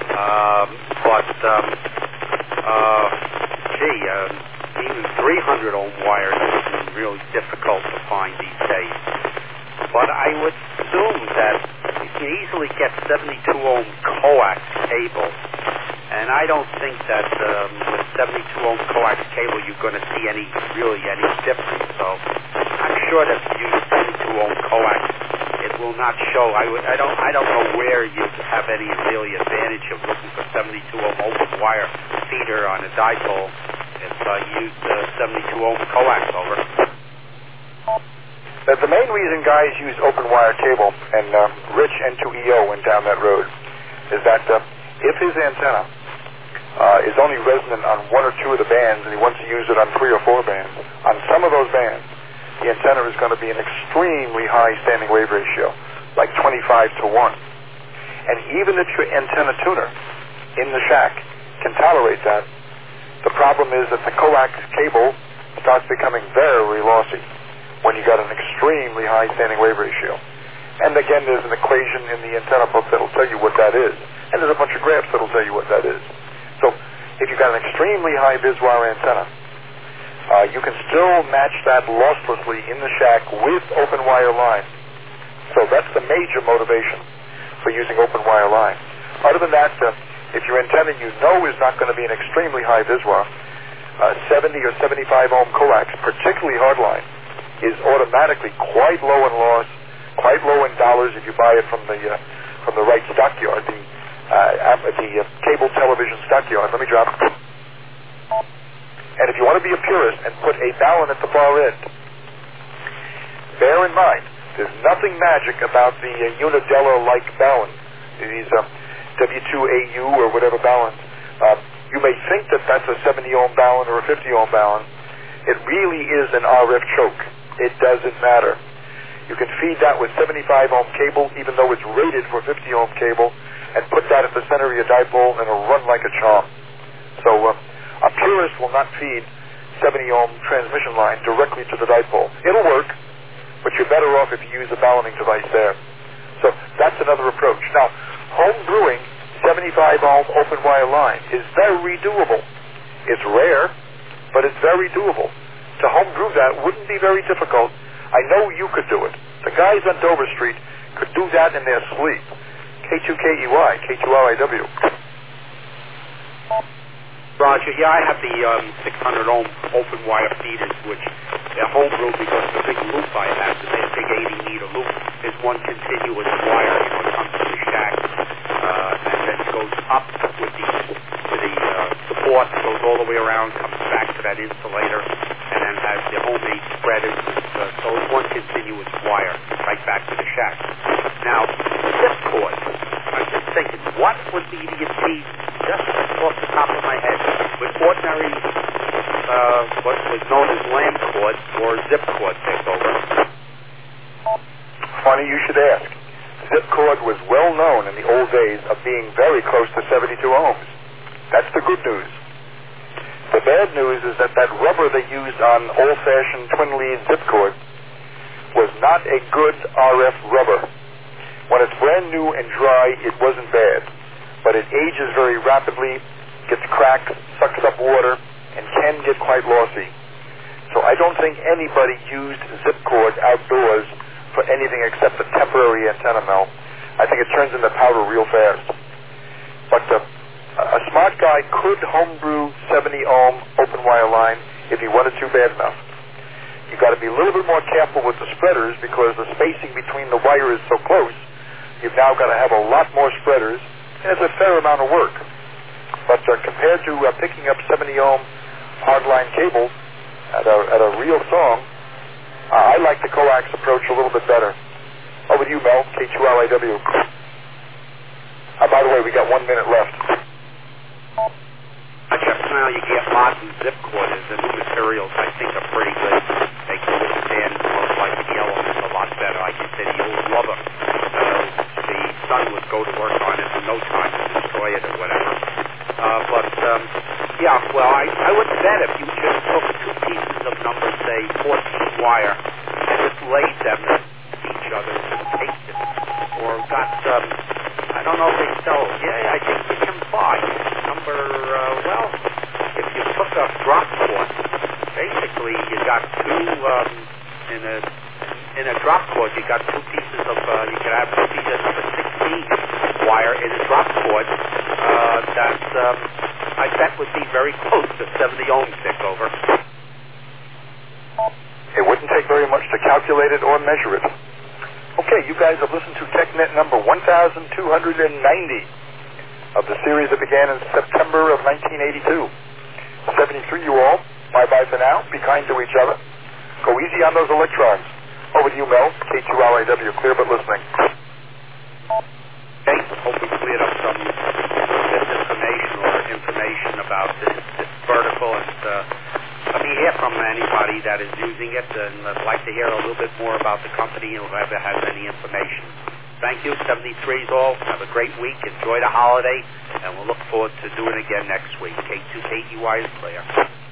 Even 300 ohm wire is really difficult to find these days. But I would assume that you can easily get 72 ohm coax cable, and I don't think that with 72 ohm coax cable you're going to see any difference. So I'm sure that if you use 72 ohm coax, it will not show. I don't know where you have any really advantage of looking for 72 ohm open wire feeder on a dipole if you use 72 ohm coax over. The main reason guys use open wire cable, and Rich N2EO went down that road, is that if his antenna is only resonant on one or two of the bands and he wants to use it on 3 or 4 bands, on some of those bands, the antenna is going to be an extremely high standing wave ratio, like 25 to 1. And even if your antenna tuner in the shack can tolerate that, the problem is that the coax cable starts becoming very lossy when you got an extremely high standing wave ratio. And again, there's an equation in the antenna book that'll tell you what that is. And there's a bunch of graphs that'll tell you what that is. So if you've got an extremely high Bizwire antenna, you can still match that losslessly in the shack with open wire line. So that's the major motivation for using open wire line. Other than that, if your antenna you know is not going to be an extremely high Bizwire, 70 or 75 ohm coax, particularly hardline, is automatically quite low in loss, quite low in dollars if you buy it from the right stockyard, the cable television stockyard. Let me drop it. And if you want to be a purist and put a balun at the far end, bear in mind, there's nothing magic about the Unidella-like balun, these W2AU or whatever baluns. You may think that that's a 70 ohm balun or a 50 ohm balun. It really is an RF choke. It doesn't matter. You can feed that with 75 ohm cable, even though it's rated for 50 ohm cable, and put that at the center of your dipole, and it'll run like a charm. So a purist will not feed 70 ohm transmission line directly to the dipole. It'll work, but you're better off if you use a baluning device there. So that's another approach. Now, home brewing 75 ohm open wire line is very doable. It's rare, but it's very doable. To home brew that wouldn't be very difficult. I know you could do it. The guys on Dover Street could do that in their sleep. K2KEY, K2RIW. Roger, yeah, I have the 600 ohm open wire feeders, which they're home brew because the big loop I have, the big 80 meter loop, is one continuous wire. It comes to the shack, and then goes up with the support, goes all the way around, comes back to that insulator, and then has the homemade spreaders. So it's one continuous wire right back to the shack. Now, zip cord. I'm just thinking, what would be the achieve, just off the top of my head, with ordinary, what was known as LAN cord or zip cord takeover? Funny you should ask. Zip cord was well known in the old days of being very close to 72 ohms. That's the good news. The bad news is that rubber they used on old-fashioned twin-lead zip cord was not a good RF rubber. When it's brand new and dry, it wasn't bad. But it ages very rapidly, gets cracked, sucks up water, and can get quite lossy. So I don't think anybody used zip cord outdoors for anything except a temporary antenna melt. I think it turns into powder real fast. But a smart guy could homebrew 70 ohm open wire line if he wanted to bad enough. You got to be a little bit more careful with the spreaders because the spacing between the wire is so close. You've now got to have a lot more spreaders, and it's a fair amount of work. But compared to picking up 70 ohm hardline cable at a real song, I like the coax approach a little bit better. Over to you, Mel, K2LIW. By the way, we got 1 minute left. Now you get modern zip corders. The new materials, I think, are pretty good. They can withstand most likely the elements a lot better. I can say the old rubber. The sun would go to work on it in no time to destroy it or whatever. I would bet if you just took two pieces of number, say, 14 wire, and just laid them each other and taped it, or got, I don't know if they sell, I think you can buy if you took a drop cord, basically you got two, in a drop cord, you got two pieces of, you could have two pieces of a 16 wire in a drop cord, I bet would be very close to 70 ohms takeover. It wouldn't take very much to calculate it or measure it. Okay, you guys have listened to TechNet number 1290 of the series that began in September of 1982. 73 you all. Bye-bye for now. Be kind to each other. Go easy on those electrons. Over to you, Mel. K2RAW, clear but listening. Okay, hope we cleared up some misinformation or information about this vertical. And let me hear from anybody that is using it, and I'd like to hear a little bit more about the company and whoever has any information. Thank you, 73s all. Have a great week. Enjoy the holiday, and we'll look forward to doing it again next week. K2KEY is clear.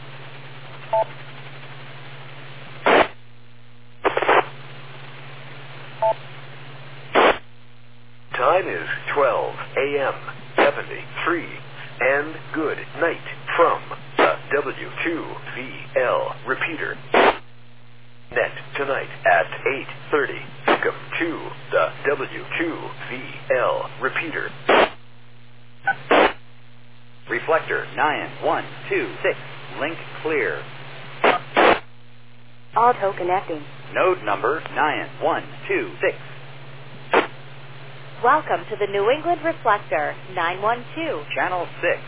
Time is 12 a.m. 73, and good night from the W2VL repeater. Net tonight at 8:30. Welcome to the W2VL repeater. Reflector 9126. Link clear. Auto connecting. Node number 9126. Welcome to the New England Reflector 912. Channel 6.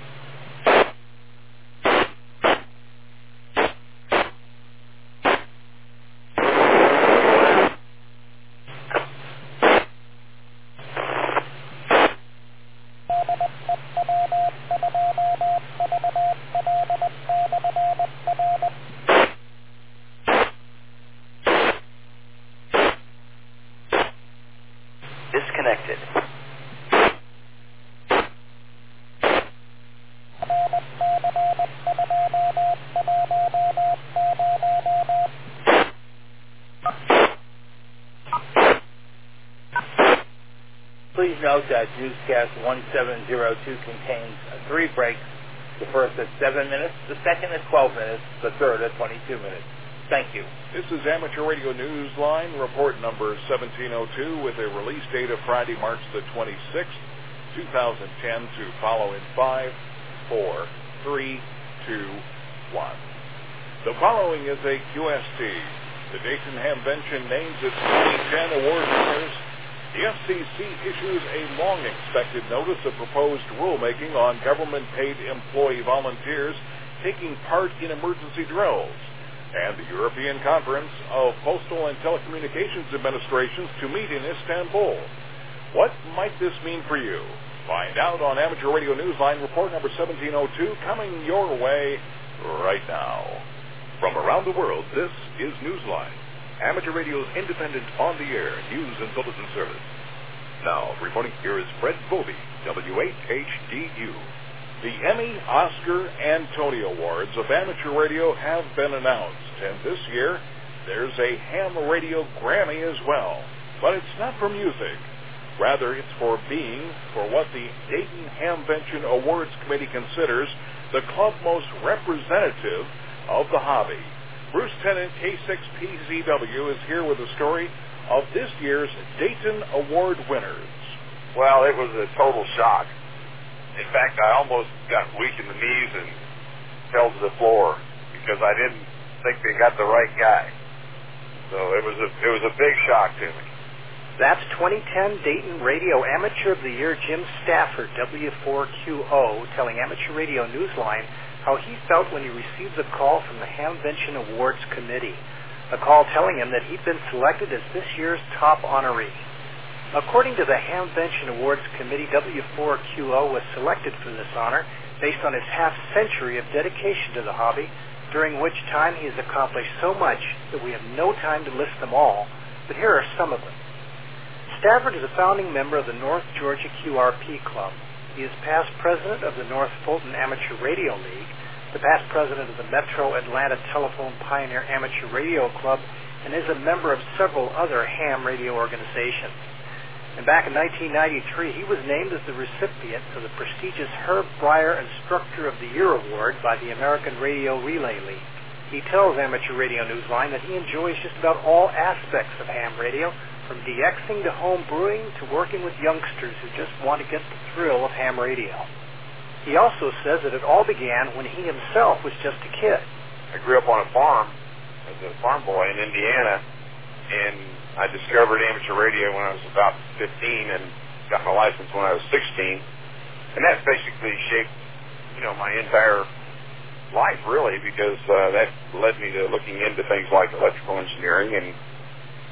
Disconnected. Please note that newscast 1702 contains 3 breaks. The first at 7 minutes, the second at 12 minutes, the third at 22 minutes. Thank you. This is Amateur Radio Newsline, report number 1702, with a release date of Friday, March the 26th, 2010, to follow in 5, 4, 3, 2, 1. The following is a QST. The Dayton Hamvention names its 2010 award winners. The FCC issues a long-expected notice of proposed rulemaking on government-paid employee volunteers taking part in emergency drills, and the European Conference of Postal and Telecommunications Administrations to meet in Istanbul. What might this mean for you? Find out on Amateur Radio Newsline, report number 1702, coming your way right now. From around the world, this is Newsline, Amateur Radio's independent on-the-air news and bulletin service. Now, reporting here is Fred Bovey, WHHDU. The Emmy, Oscar, and Tony Awards of Amateur Radio have been announced, and this year there's a Ham Radio Grammy as well. But it's not for music. Rather, it's for what the Dayton Hamvention Awards Committee considers the club most representative of the hobby. Bruce Tennant, K6PZW, is here with a story of this year's Dayton Award winners. Well, it was a total shock. In fact, I almost got weak in the knees and fell to the floor because I didn't think they got the right guy. So it was a big shock to me. That's 2010 Dayton Radio Amateur of the Year Jim Stafford, W4QO, telling Amateur Radio Newsline how he felt when he received the call from the Hamvention Awards Committee. A call telling him that he'd been selected as this year's top honoree. According to the Hamvention Awards Committee, W4QO was selected for this honor based on his half-century of dedication to the hobby, during which time he has accomplished so much that we have no time to list them all, but here are some of them. Stafford is a founding member of the North Georgia QRP Club. He is past president of the North Fulton Amateur Radio League, the past president of the Metro Atlanta Telephone Pioneer Amateur Radio Club, and is a member of several other ham radio organizations. And back in 1993, he was named as the recipient of the prestigious Herb Breyer Instructor of the Year Award by the American Radio Relay League. He tells Amateur Radio Newsline that he enjoys just about all aspects of ham radio, from DXing to home brewing to working with youngsters who just want to get the thrill of ham radio. He also says that it all began when he himself was just a kid. I grew up on a farm as a farm boy in Indiana, and I discovered amateur radio when I was about 15 and got my license when I was 16. And that basically shaped, my entire life, really, because that led me to looking into things like electrical engineering and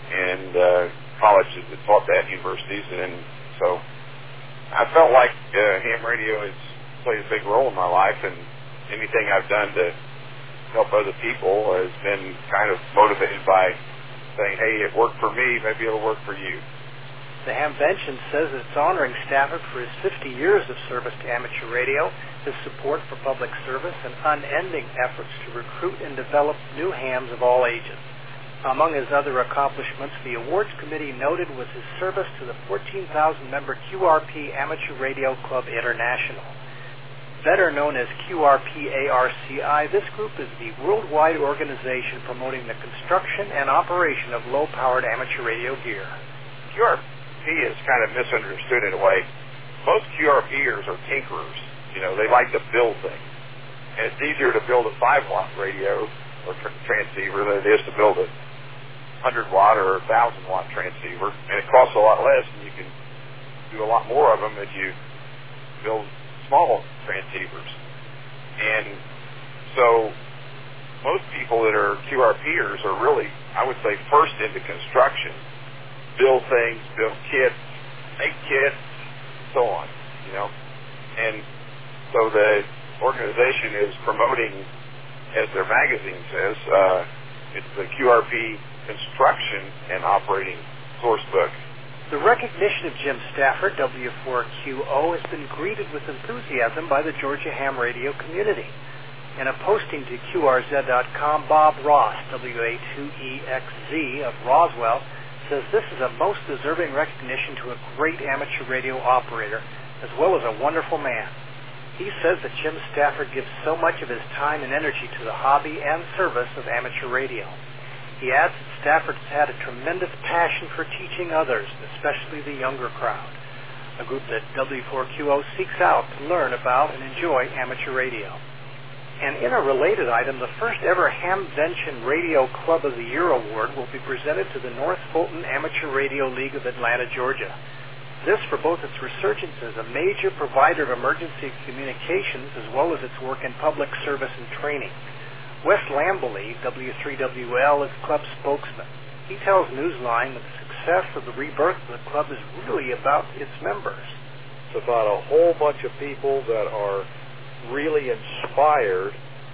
and colleges that taught that, universities, and so I felt like ham radio has played a big role in my life, and anything I've done to help other people has been kind of motivated by saying, hey, it worked for me, maybe it'll work for you. The Hamvention says it's honoring Stafford for his 50 years of service to amateur radio, his support for public service, and unending efforts to recruit and develop new hams of all ages. Among his other accomplishments, the awards committee noted was his service to the 14,000-member QRP Amateur Radio Club International. Better known as QRP-ARCI, this group is the worldwide organization promoting the construction and operation of low-powered amateur radio gear. QRP is kind of misunderstood in a way. Most QRPers are tinkerers. You know, they like to build things. And it's easier to build a 5-watt radio or transceiver than it is to build a 100-watt or 1,000-watt transceiver. And it costs a lot less, and you can do a lot more of them if you build small transceivers. And so most people that are QRPers are really, I would say, first into construction. Build things, build kits, make kits, so on, you know. And so the organization is promoting, as their magazine says, it's the QRP Construction and Operating Source Book. The recognition of Jim Stafford, W4QO, has been greeted with enthusiasm by the Georgia ham radio community. In a posting to QRZ.com, Bob Ross, WA2EXZ of Roswell, says this is a most deserving recognition to a great amateur radio operator, as well as a wonderful man. He says that Jim Stafford gives so much of his time and energy to the hobby and service of amateur radio. He adds that Stafford's had a tremendous passion for teaching others, especially the younger crowd, a group that W4QO seeks out to learn about and enjoy amateur radio. And in a related item, the first ever Hamvention Radio Club of the Year award will be presented to the North Fulton Amateur Radio League of Atlanta, Georgia. This for both its resurgence as a major provider of emergency communications as well as its work in public service and training. Wes Lambley, W3WL, is club spokesman. He tells Newsline that the success of the rebirth of the club is really about its members. It's about a whole bunch of people that are really inspired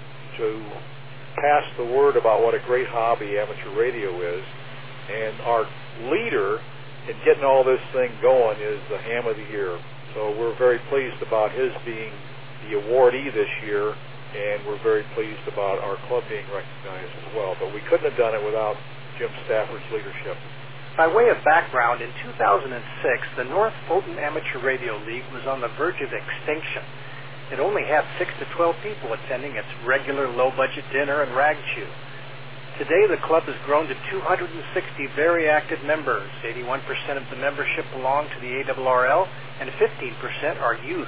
to pass the word about what a great hobby amateur radio is. And our leader in getting all this thing going is the Ham of the Year. So we're very pleased about his being the awardee this year, and we're very pleased about our club being recognized as well. But we couldn't have done it without Jim Stafford's leadership. By way of background, in 2006, the North Fulton Amateur Radio League was on the verge of extinction. It only had 6 to 12 people attending its regular low-budget dinner and rag chew. Today, the club has grown to 260 very active members. 81% of the membership belong to the ARRL, and 15% are youth.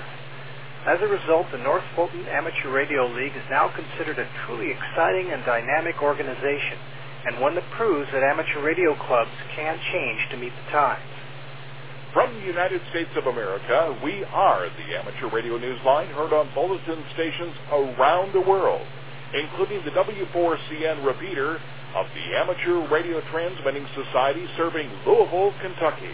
As a result, the North Fulton Amateur Radio League is now considered a truly exciting and dynamic organization, and one that proves that amateur radio clubs can change to meet the times. From the United States of America, we are the Amateur Radio Newsline, heard on bulletin stations around the world, including the W4CN repeater of the Amateur Radio Transmitting Society serving Louisville, Kentucky.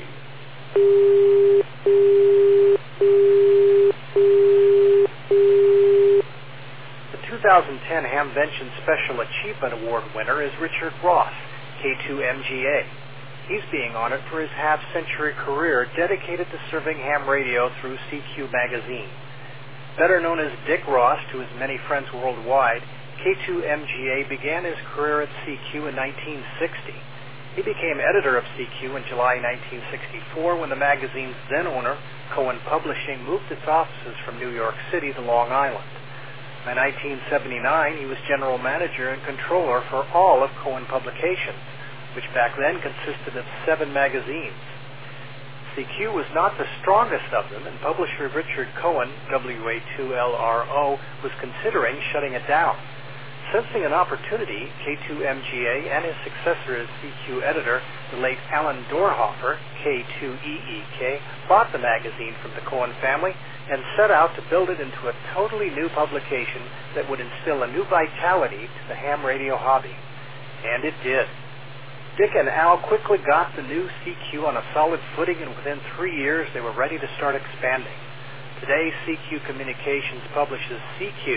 The 2010 Hamvention Special Achievement Award winner is Richard Ross, K2MGA. He's being honored for his half-century career dedicated to serving ham radio through CQ magazine. Better known as Dick Ross to his many friends worldwide, K2MGA began his career at CQ in 1960. He became editor of CQ in July 1964 when the magazine's then-owner, Cohen Publishing, moved its offices from New York City to Long Island. By 1979, he was general manager and controller for all of Cohen Publications, which back then consisted of 7 magazines. CQ was not the strongest of them, and publisher Richard Cohen, WA2LRO, was considering shutting it down. Sensing an opportunity, K2MGA and his successor as CQ editor, the late Alan Dorhofer, K2EEK, bought the magazine from the Cohen family and set out to build it into a totally new publication that would instill a new vitality to the ham radio hobby. And it did. Dick and Al quickly got the new CQ on a solid footing, and within 3 years they were ready to start expanding. Today, CQ Communications publishes CQ,